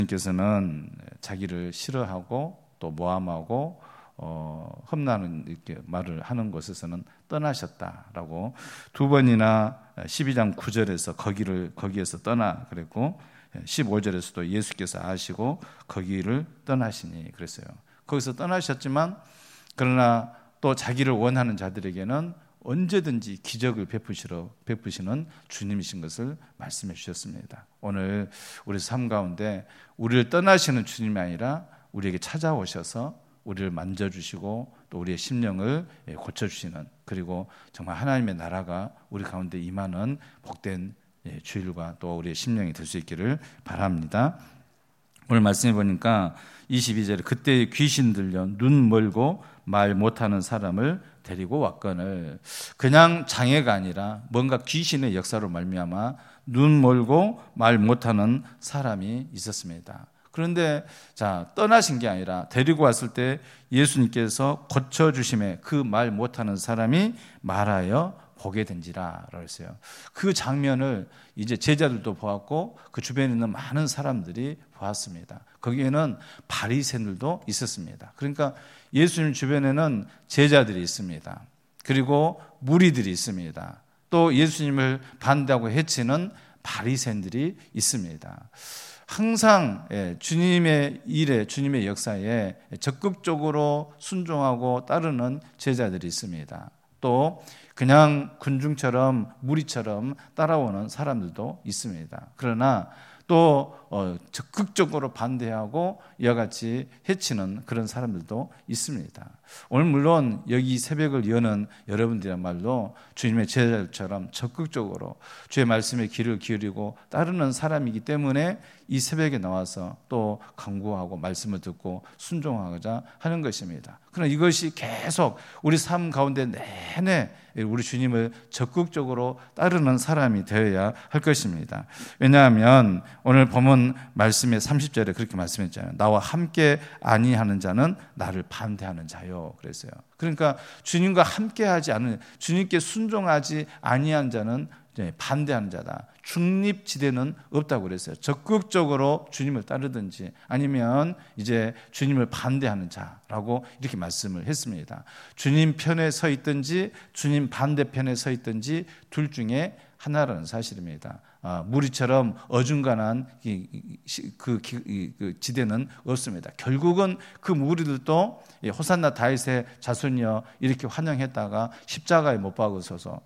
주님께서는 자기를 싫어하고 또 모함하고 험난한 이렇게 말을 하는 곳에서는 떠나셨다라고 두 번이나 12장 9절에서 거기에서 떠나 그랬고 15절에서도 예수께서 아시고 거기를 떠나시니 그랬어요. 거기서 떠나셨지만 그러나 또 자기를 원하는 자들에게는 언제든지 기적을 베푸시는 주님이신 것을 말씀해 주셨습니다. 오늘 우리 삶 가운데 우리를 떠나시는 주님이 아니라 우리에게 찾아오셔서 우리를 만져주시고 또 우리의 심령을 고쳐주시는, 그리고 정말 하나님의 나라가 우리 가운데 임하는 복된 주일과 또 우리의 심령이 될 수 있기를 바랍니다. 오늘 말씀해 보니까 22절에 그때 귀신 들려 눈 멀고 말 못하는 사람을 데리고 왔거늘, 그냥 장애가 아니라 뭔가 귀신의 역사로 말미암아 눈 멀고 말 못하는 사람이 있었습니다. 그런데 떠나신 게 아니라 데리고 왔을 때 예수님께서 고쳐주심에 그 말 못하는 사람이 말하여 보게 된지라라고 했어요. 그 장면을 이제 제자들도 보았고 그 주변에 있는 많은 사람들이 보았습니다. 거기에는 바리새인들도 있었습니다. 그러니까 예수님 주변에는 제자들이 있습니다. 그리고 무리들이 있습니다. 또 예수님을 반대하고 해치는 바리새인들이 있습니다. 항상 주님의 일에, 주님의 역사에 적극적으로 순종하고 따르는 제자들이 있습니다. 또 그냥 군중처럼 무리처럼 따라오는 사람들도 있습니다. 그러나 또 적극적으로 반대하고 이와 같이 해치는 그런 사람들도 있습니다. 오늘 물론 여기 새벽을 여는 여러분들이야말로 주님의 제자들처럼 적극적으로 주의 말씀에 귀를 기울이고 따르는 사람이기 때문에 이 새벽에 나와서 또 강구하고 말씀을 듣고 순종하고자 하는 것입니다. 그러나 이것이 계속 우리 삶 가운데 내내 우리 주님을 적극적으로 따르는 사람이 되어야 할 것입니다. 왜냐하면 오늘 본문 말씀의 30절에 그렇게 말씀했잖아요. 나와 함께 아니하는 자는 나를 반대하는 자요. 그랬어요. 그러니까 주님과 함께하지 않은, 주님께 순종하지 아니한 자는 반대하는 자다. 중립지대는 없다고 그랬어요. 적극적으로 주님을 따르든지 아니면 이제 주님을 반대하는 자라고 이렇게 말씀을 했습니다. 주님 편에 서 있든지 주님 반대편에 서 있든지 둘 중에 하나라는 사실입니다. 무리처럼 어중간한 그 지대는 없습니다. 결국은 그 무리들도 호산나 다윗의 자손이여 이렇게 환영했다가 십자가에 못 박으소서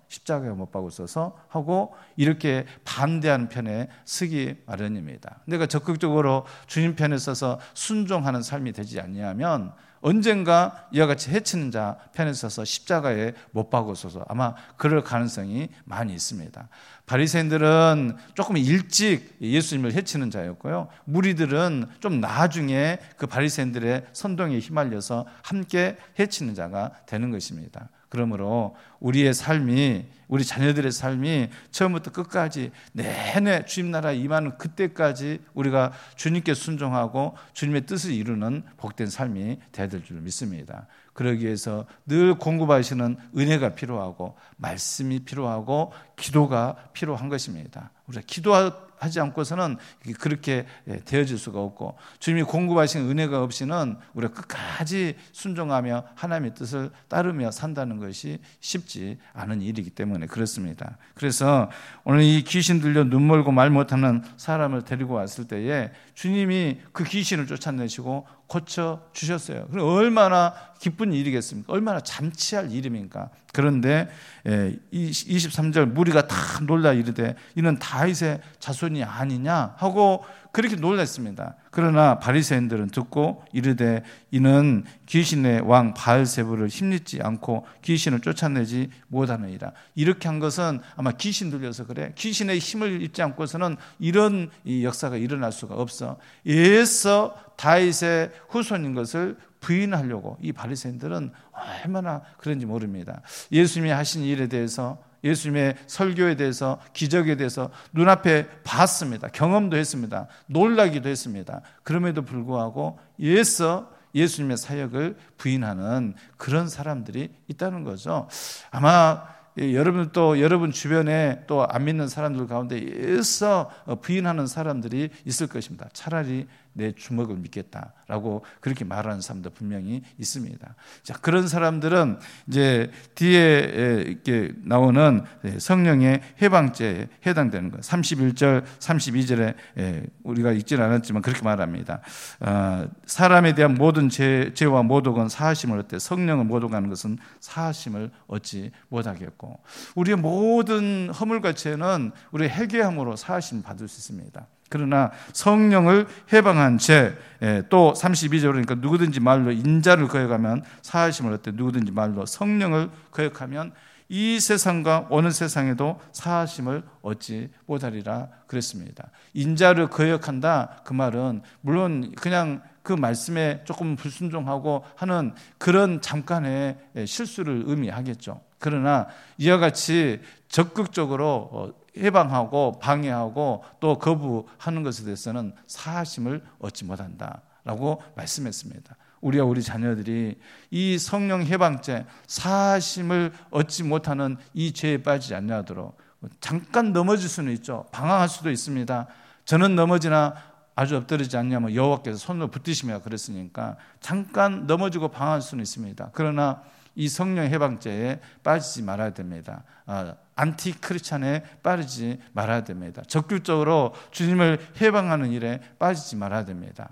하고 이렇게 반대하는 편에 서기 마련입니다. 내가 적극적으로 주님 편에 서서 순종하는 삶이 되지 않냐면 언젠가 이와 같이 해치는 자 편에 서서 십자가에 못 박으소서, 아마 그럴 가능성이 많이 있습니다. 바리새인들은 조금 일찍 예수님을 해치는 자였고요, 무리들은 좀 나중에 그 바리새인들의 선동에 휘말려서 함께 해치는 자가 되는 것입니다. 그러므로 우리의 삶이, 우리 자녀들의 삶이 처음부터 끝까지 내내 주님 나라 임하는 그때까지 우리가 주님께 순종하고 주님의 뜻을 이루는 복된 삶이 되어야 될 줄 믿습니다. 그러기 위해서 늘 공급하시는 은혜가 필요하고 말씀이 필요하고 기도가 필요한 것입니다. 우리가 기도하지 않고서는 그렇게 되어질 수가 없고, 주님이 공급하신 은혜가 없이는 우리가 끝까지 순종하며 하나님의 뜻을 따르며 산다는 것이 쉽지 않은 일이기 때문에 그렇습니다. 그래서 오늘 이 귀신 들려 눈 멀고 말 못하는 사람을 데리고 왔을 때에 주님이 그 귀신을 쫓아내시고 고쳐주셨어요. 그럼 얼마나 기쁜 일이겠습니까? 얼마나 잠치할 일입니까? 그런데 23절 무리가 다 놀라 이르되 이는 다윗의 자손이 아니냐 하고 그렇게 놀랐습니다. 그러나 바리새인들은 듣고 이르되 이는 귀신의 왕 바알세불을 힘입지 않고 귀신을 쫓아내지 못하느니라. 이렇게 한 것은 아마 귀신 들려서 그래. 귀신의 힘을 입지 않고서는 이런 이 역사가 일어날 수가 없어. 예서 다윗의 후손인 것을 부인하려고 이 바리새인들은 얼마나 그런지 모릅니다. 예수님이 하신 일에 대해서, 예수님의 설교에 대해서, 기적에 대해서 눈앞에 봤습니다. 경험도 했습니다. 놀라기도 했습니다. 그럼에도 불구하고 예수님의 사역을 부인하는 그런 사람들이 있다는 거죠. 아마 여러분도 여러분 주변에 또 안 믿는 사람들 가운데 애써 부인하는 사람들이 있을 것입니다. 차라리 내 주먹을 믿겠다라고 그렇게 말하는 사람도 분명히 있습니다. 자, 그런 사람들은 이제 뒤에 이렇게 나오는 성령의 해방죄에 해당되는 것. 31절, 32절에 우리가 읽지는 않았지만 그렇게 말합니다. 사람에 대한 모든 죄와 모독은 사하심을 얻되 성령을 모독하는 것은 사하심을 얻지 못하겠고, 우리의 모든 허물과 죄는 우리 회개함으로 사하심 받을 수 있습니다. 그러나 성령을 해방한 죄, 또 32절 그러니까 누구든지 말로 인자를 거역하면 사하심을 얻되 누구든지 말로 성령을 거역하면 이 세상과 어느 세상에도 사하심을 얻지 못하리라 그랬습니다. 인자를 거역한다, 그 말은 물론 그냥 그 말씀에 조금 불순종하고 하는 그런 잠깐의 실수를 의미하겠죠. 그러나 이와 같이 적극적으로 해방하고 방해하고 또 거부하는 것에 대해서는 사하심을 얻지 못한다라고 말씀했습니다. 우리와 우리 자녀들이 이 성령 해방죄, 사하심을 얻지 못하는 이 죄에 빠지지 않냐도록, 잠깐 넘어질 수는 있죠. 방황할 수도 있습니다. 저는 넘어지나 아주 엎드리지 않냐면 여호와께서 손으로 붙드시며 그랬으니까 잠깐 넘어지고 방황할 수는 있습니다. 그러나 이 성령 해방죄에 빠지지 말아야 됩니다. 안티 크리스찬에 빠지지 말아야 됩니다. 적극적으로 주님을 해방하는 일에 빠지지 말아야 됩니다.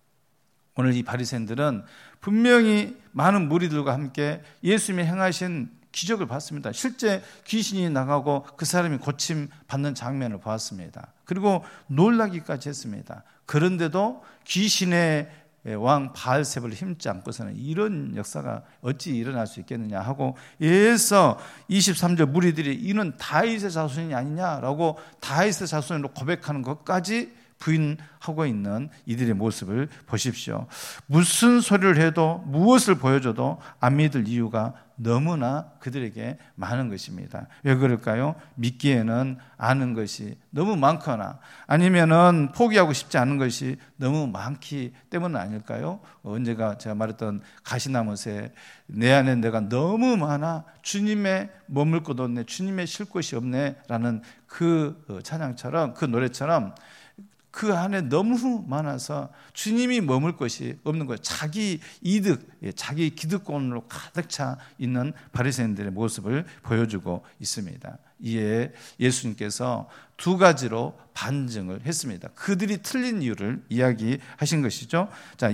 오늘 이 바리새인들은 분명히 많은 무리들과 함께 예수님이 행하신 기적을 봤습니다. 실제 귀신이 나가고 그 사람이 고침 받는 장면을 보았습니다. 그리고 놀라기까지 했습니다. 그런데도 귀신의 왕 바알세불을 힘지 않고서는 이런 역사가 어찌 일어날 수 있겠느냐 하고, 예서 23절 무리들이 이는 다윗의 자손이 아니냐라고 다윗의 자손으로 고백하는 것까지 부인하고 있는 이들의 모습을 보십시오. 무슨 소리를 해도 무엇을 보여줘도 안 믿을 이유가 너무나 그들에게 많은 것입니다. 왜 그럴까요? 믿기에는 아는 것이 너무 많거나 아니면은 포기하고 싶지 않은 것이 너무 많기 때문 아닐까요? 언제가 제가 말했던 가시나무새, 내 안에 내가 너무 많아 주님의 머물 곳 없네, 주님의 쉴 곳이 없네 라는 그 찬양처럼, 그 노래처럼 그 안에 너무 많아서 주님이 머물 것이 없는 거예요. 자기 이득, 자기 기득권으로 가득 차 있는 바리새인들의 모습을 보여주고 있습니다. 이에 예수님께서 두 가지로 반증을 했습니다. 그들이 틀린 이유를 이야기하신 것이죠. 자,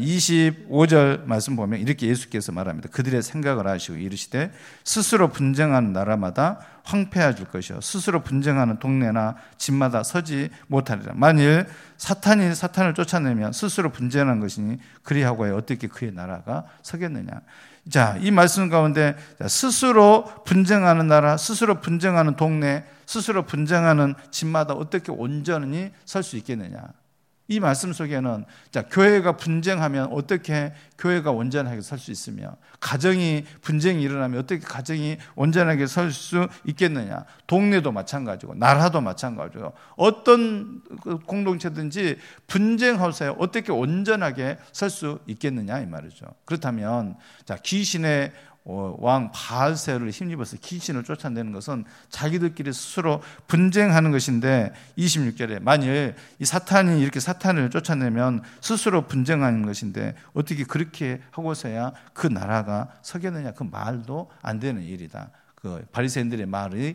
25절 말씀 보면 이렇게 예수께서 말합니다. 그들의 생각을 아시고 이르시되 스스로 분쟁하는 나라마다 황폐해질 것이요 스스로 분쟁하는 동네나 집마다 서지 못하리라. 만일 사탄이 사탄을 쫓아내면 스스로 분쟁하는 것이니 그리하고야 어떻게 그의 나라가 서겠느냐. 자, 이 말씀 가운데 스스로 분쟁하는 나라, 스스로 분쟁하는 동네, 스스로 분쟁하는 집마다 어떻게 온전히 설 수 있겠느냐. 이 말씀 속에는 자, 교회가 분쟁하면 어떻게 교회가 온전하게 설 수 있으며, 가정이 분쟁이 일어나면 어떻게 가정이 온전하게 설 수 있겠느냐. 동네도 마찬가지고 나라도 마찬가지고 어떤 공동체든지 분쟁하면서 어떻게 온전하게 설 수 있겠느냐 이 말이죠. 그렇다면 자, 귀신의 왕 바알세를 힘입어서 귀신을 쫓아내는 것은 자기들끼리 스스로 분쟁하는 것인데, 26절에 만일 이 사탄이 이렇게 사탄을 쫓아내면 스스로 분쟁하는 것인데 어떻게 그렇게 하고서야 그 나라가 서겠느냐. 그 말도 안 되는 일이다. 그 바리새인들의 말이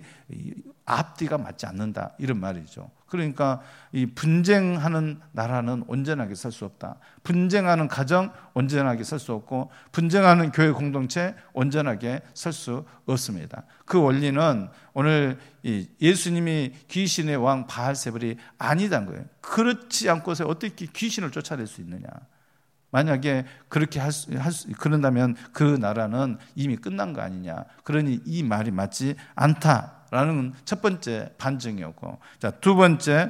앞뒤가 맞지 않는다, 이런 말이죠. 그러니까 이 분쟁하는 나라는 온전하게 설 수 없다. 분쟁하는 가정 온전하게 설 수 없고, 분쟁하는 교회 공동체 온전하게 설 수 없습니다. 그 원리는 오늘 예수님이 귀신의 왕 바알세불이 아니다는 거예요. 그렇지 않고서 어떻게 귀신을 쫓아낼 수 있느냐. 만약에 그렇게 그런다면 그 나라는 이미 끝난 거 아니냐. 그러니 이 말이 맞지 않다라는 첫 번째 반증이었고, 자, 두 번째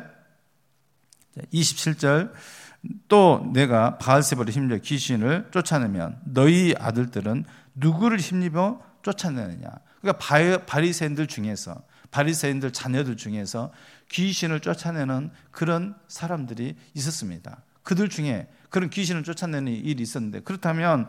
27절 또 내가 바알세불을 힘입어 귀신을 쫓아내면 너희 아들들은 누구를 힘입어 쫓아내느냐. 그러니까 바리새인들 중에서, 바리새인들 자녀들 중에서 귀신을 쫓아내는 그런 사람들이 있었습니다. 그들 중에 그런 귀신을 쫓아내는 일이 있었는데, 그렇다면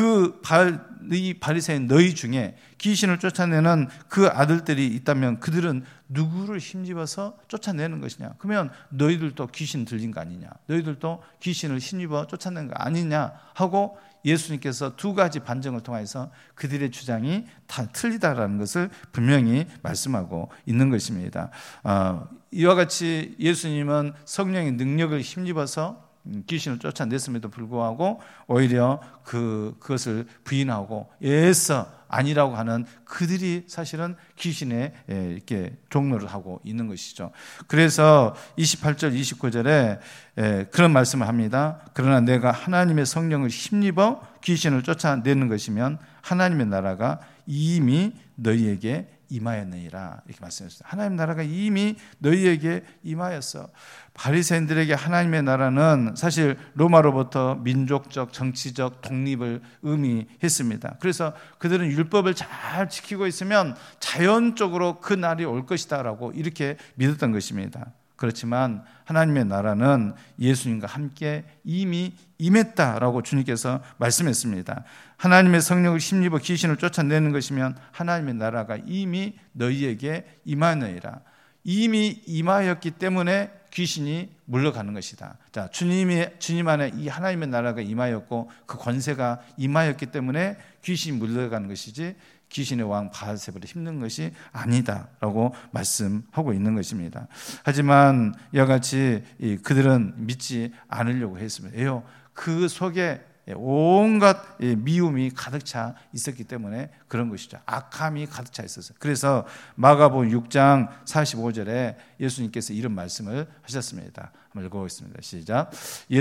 이 바리새인 너희 중에 귀신을 쫓아내는 그 아들들이 있다면 그들은 누구를 힘입어서 쫓아내는 것이냐? 그러면 너희들도 귀신 들린 거 아니냐? 너희들도 귀신을 힘입어 쫓아낸 거 아니냐? 하고 예수님께서 두 가지 반증을 통해서 그들의 주장이 다 틀리다라는 것을 분명히 말씀하고 있는 것입니다. 이와 같이 예수님은 성령의 능력을 힘입어서 귀신을 쫓아냈음에도 불구하고 오히려 그것을 부인하고 애써 아니라고 하는 그들이 사실은 귀신에 이렇게 종노를 하고 있는 것이죠. 그래서 28절 29절에 그런 말씀을 합니다. 그러나 내가 하나님의 성령을 힘입어 귀신을 쫓아내는 것이면 하나님의 나라가 이미 너희에게 임하였느니라, 이렇게 말씀했어요. 하나님 나라가 이미 너희에게 임하였어. 바리새인들에게 하나님의 나라는 사실 로마로부터 민족적, 정치적 독립을 의미했습니다. 그래서 그들은 율법을 잘 지키고 있으면 자연적으로 그 날이 올 것이다라고 이렇게 믿었던 것입니다. 그렇지만 하나님의 나라는 예수님과 함께 이미 임했다라고 주님께서 말씀했습니다. 하나님의 성령을 힘입어 귀신을 쫓아내는 것이면 하나님의 나라가 이미 너희에게 임하느니라. 이미 임하였기 때문에 귀신이 물러가는 것이다. 자, 주님 안에 이 하나님의 나라가 임하였고 그 권세가 임하였기 때문에 귀신이 물러가는 것이지 귀신의 왕 바알세불을 힘든 것이 아니다라고 말씀하고 있는 것입니다. 하지만 이와 같이 그들은 믿지 않으려고 했습니다. 왜요? 그 속에 온갖 미움이 가득 차 있었기 때문에 그런 것이죠. 악함이 가득 차 있었어요. 그래서 마가복음 6장 45절에 예수님께서 이런 말씀을 하셨습니다. 한번 읽어보겠습니다. 시작.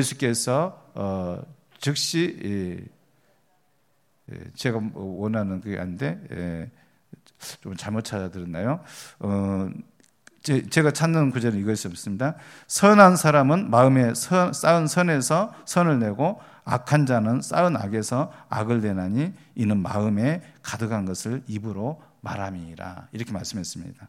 예수께서 즉시 제가 원하는 그게 아닌데 좀 잘못 찾아들었나요? 제가 찾는 구절은 이것이었습니다. 선한 사람은 마음에 쌓은 선에서 선을 내고 악한 자는 쌓은 악에서 악을 내나니 이는 마음에 가득한 것을 입으로 말함이니라, 이렇게 말씀했습니다.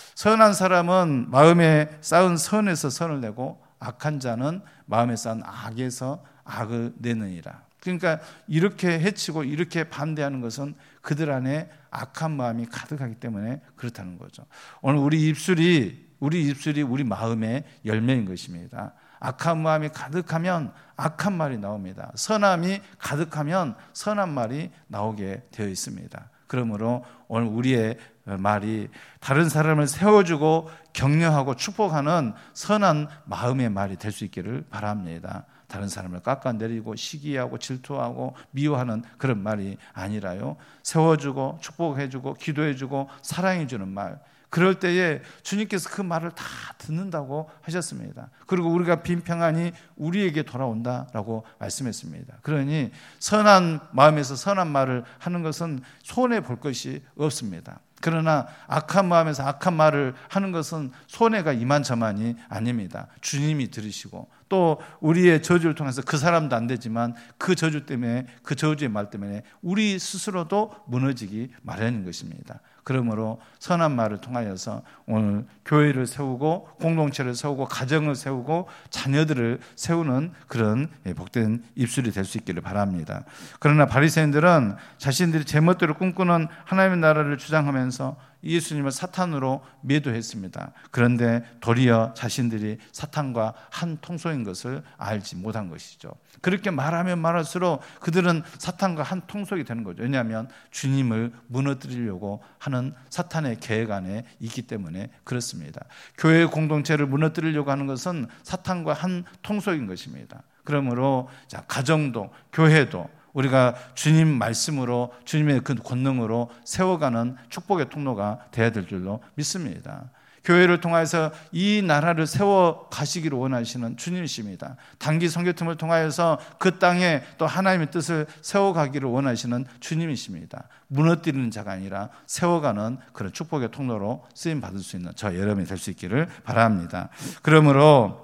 선한 사람은 마음에 쌓은 선에서 선을 내고 악한 자는 마음에 쌓은 악에서 악을 내느니라. 그러니까 이렇게 해치고 이렇게 반대하는 것은 그들 안에 악한 마음이 가득하기 때문에 그렇다는 거죠. 오늘 우리 입술이 우리 마음의 열매인 것입니다. 악한 마음이 가득하면 악한 말이 나옵니다. 선함이 가득하면 선한 말이 나오게 되어 있습니다. 그러므로 오늘 우리의 말이 다른 사람을 세워주고 격려하고 축복하는 선한 마음의 말이 될 수 있기를 바랍니다. 다른 사람을 깎아내리고 시기하고 질투하고 미워하는 그런 말이 아니라요, 세워주고 축복해주고 기도해주고 사랑해주는 말, 그럴 때에 주님께서 그 말을 다 듣는다고 하셨습니다. 그리고 우리가 빈평하니 우리에게 돌아온다라고 말씀했습니다. 그러니 선한 마음에서 선한 말을 하는 것은 손해볼 것이 없습니다. 그러나 악한 마음에서 악한 말을 하는 것은 손해가 이만저만이 아닙니다. 주님이 들으시고 또 우리의 저주를 통해서 그 사람도 안 되지만 그 저주 때문에, 그 저주의 말 때문에 우리 스스로도 무너지기 마련인 것입니다. 그러므로 선한 말을 통하여서 오늘 교회를 세우고 공동체를 세우고 가정을 세우고 자녀들을 세우는 그런 복된 입술이 될 수 있기를 바랍니다. 그러나 바리새인들은 자신들이 제멋대로 꿈꾸는 하나님의 나라를 주장하면서 예수님을 사탄으로 매도했습니다. 그런데 도리어 자신들이 사탄과 한 통속인 것을 알지 못한 것이죠. 그렇게 말하면 말할수록 그들은 사탄과 한 통속이 되는 거죠. 왜냐하면 주님을 무너뜨리려고 하는 사탄의 계획 안에 있기 때문에 그렇습니다. 교회 공동체를 무너뜨리려고 하는 것은 사탄과 한 통속인 것입니다. 그러므로 가정도 교회도 우리가 주님 말씀으로 주님의 그 권능으로 세워가는 축복의 통로가 되어야 될 줄로 믿습니다. 교회를 통해서 이 나라를 세워 가시기를 원하시는 주님이십니다. 단기 선교팀을 통하여서 그 땅에 또 하나님의 뜻을 세워가기를 원하시는 주님이십니다. 무너뜨리는 자가 아니라 세워가는 그런 축복의 통로로 쓰임 받을 수 있는 저 여러분이 될 수 있기를 바랍니다. 그러므로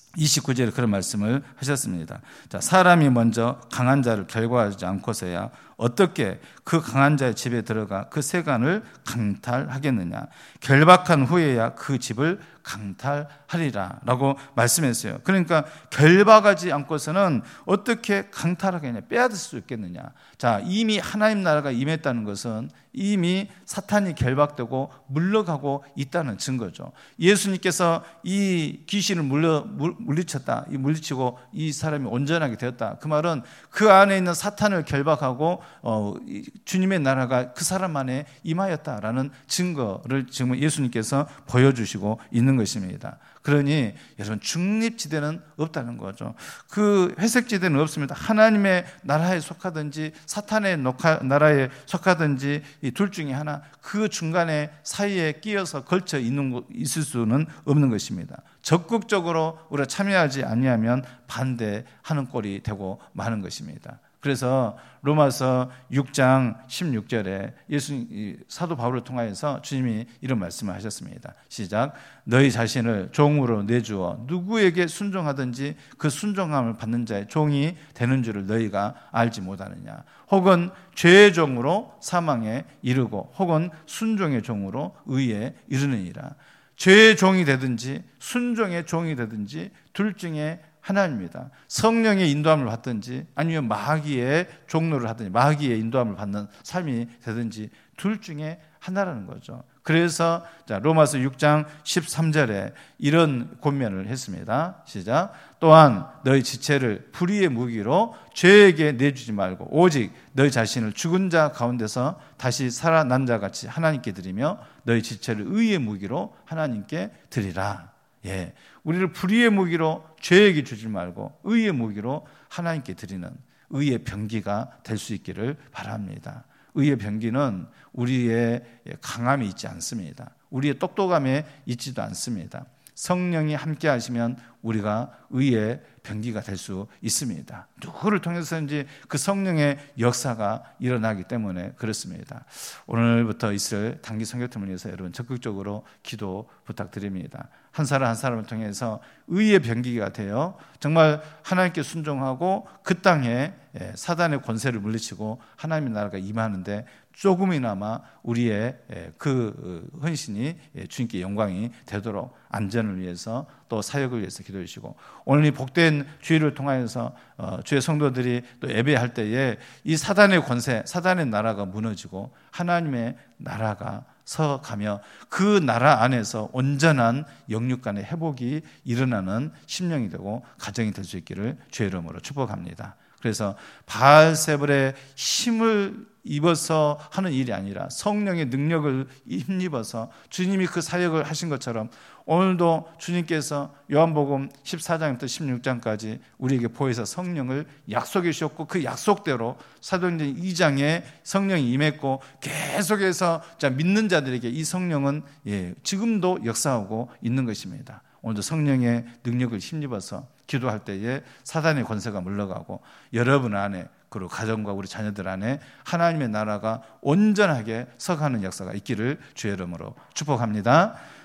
29절에 그런 말씀을 하셨습니다. 자, 사람이 먼저 강한 자를 결과하지 않고서야 어떻게 그 강한 자의 집에 들어가 그 세간을 강탈하겠느냐. 결박한 후에야 그 집을 강탈하리라 라고 말씀했어요. 그러니까 결박하지 않고서는 어떻게 강탈하겠냐, 빼앗을 수 있겠느냐. 자, 이미 하나님 나라가 임했다는 것은 이미 사탄이 결박되고 물러가고 있다는 증거죠. 예수님께서 이 귀신을 물리치고 이 사람이 온전하게 되었다. 그 말은 그 안에 있는 사탄을 결박하고 주님의 나라가 그 사람 안에 임하였다라는 증거를 지금 예수님께서 보여주시고 있는 것입니다. 그러니 여러분, 중립지대는 없다는 거죠. 그 회색지대는 없습니다. 하나님의 나라에 속하든지 사탄의 나라에 속하든지 이 둘 중에 하나, 그 중간에 사이에 끼어서 걸쳐 있을 수는 없는 것입니다. 적극적으로 우리가 참여하지 아니하면 반대하는 꼴이 되고 마는 것입니다. 그래서 로마서 6장 16절에 사도 바울을 통하여서 주님이 이런 말씀을 하셨습니다. 시작. 너희 자신을 종으로 내주어 누구에게 순종하든지 그 순종함을 받는 자의 종이 되는 줄을 너희가 알지 못하느냐. 혹은 죄의 종으로 사망에 이르고 혹은 순종의 종으로 의에 이르느니라. 죄의 종이 되든지 순종의 종이 되든지 둘 중에 하나입니다. 성령의 인도함을 받든지 아니면 마귀의 종로를 하든지 마귀의 인도함을 받는 삶이 되든지 둘 중에 하나라는 거죠. 그래서 로마서 6장 13절에 이런 권면을 했습니다. 시작. 또한 너희 지체를 불의의 무기로 죄에게 내주지 말고 오직 너희 자신을 죽은 자 가운데서 다시 살아난 자 같이 하나님께 드리며 너희 지체를 의의 무기로 하나님께 드리라. 예, 우리를 불의의 무기로 죄에게 주지 말고 의의 무기로 하나님께 드리는 의의 병기가 될 수 있기를 바랍니다. 의의 병기는 우리의 강함이 있지 않습니다. 우리의 똑똑함에 있지도 않습니다. 성령이 함께 하시면 우리가 의의 병기가 될 수 있습니다. 누구를 통해서든지 그 성령의 역사가 일어나기 때문에 그렇습니다. 오늘부터 있을 단기 선교팀을 위해서 여러분 적극적으로 기도 부탁드립니다. 한 사람 한 사람을 통해서 의의 병기가 되어 정말 하나님께 순종하고 그 땅에 사단의 권세를 물리치고 하나님의 나라가 임하는데 조금이나마 우리의 그 헌신이 주님께 영광이 되도록 안전을 위해서 또 사역을 위해서 기도해 주시고, 오늘 이 복된 주일을 통하여서 주의 성도들이 또 예배할 때에 이 사단의 권세, 사단의 나라가 무너지고 하나님의 나라가 서가며 그 나라 안에서 온전한 영육 간의 회복이 일어나는 심령이 되고 가정이 될 수 있기를 주의 이름으로 축복합니다. 그래서 바알세불의 힘을 입어서 하는 일이 아니라 성령의 능력을 힘입어서 주님이 그 사역을 하신 것처럼 오늘도 주님께서 요한복음 14장부터 16장까지 우리에게 보여서 성령을 약속해 주셨고 그 약속대로 사도행전 2장에 성령이 임했고 계속해서 믿는 자들에게 이 성령은 지금도 역사하고 있는 것입니다. 오늘도 성령의 능력을 힘입어서 기도할 때에 사단의 권세가 물러가고 여러분 안에 그리고 가정과 우리 자녀들 안에 하나님의 나라가 온전하게 서가는 역사가 있기를 주의 이름으로 축복합니다.